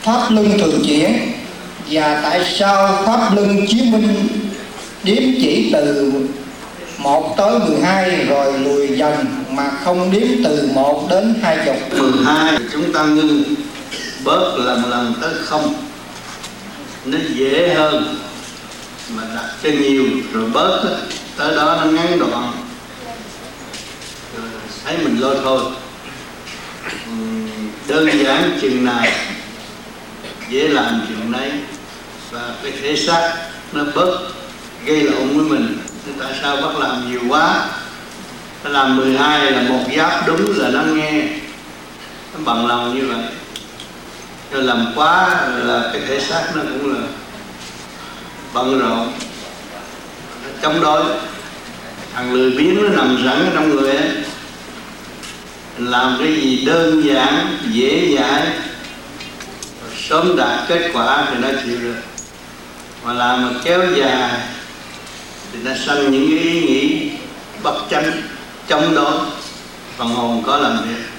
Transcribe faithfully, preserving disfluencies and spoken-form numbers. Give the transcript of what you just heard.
pháp luân thường chuyển, và tại sao pháp luân chiếu minh đếm chỉ từ một tới mười hai rồi lùi dần mà không đếm từ một đến hai chục? mười hai chúng ta ngưng bớt lần lần tới không, nó dễ hơn, mà đặt cho nhiều rồi bớt tới đó nó ngắn đoạn, rồi thấy mình lôi thôi. Đơn giản chừng nào dễ làm chừng đấy, và cái thể xác nó bớt gây lộn với mình. Tại sao bắt làm nhiều quá? Nó làm mười hai là một giáp đúng là nó nghe, nó bằng lòng như vậy. Rồi làm quá là cái thể xác nó cũng là bận rộn, nó chống đối. Thằng lười biếng nó nằm sẵn ở trong người ấy, làm cái gì đơn giản, dễ dãi, sớm đạt kết quả thì nó chịu được. Mà làm mà kéo dài thì nó sanh những cái ý nghĩ bất chánh, chống đối, phần hồn có làm việc.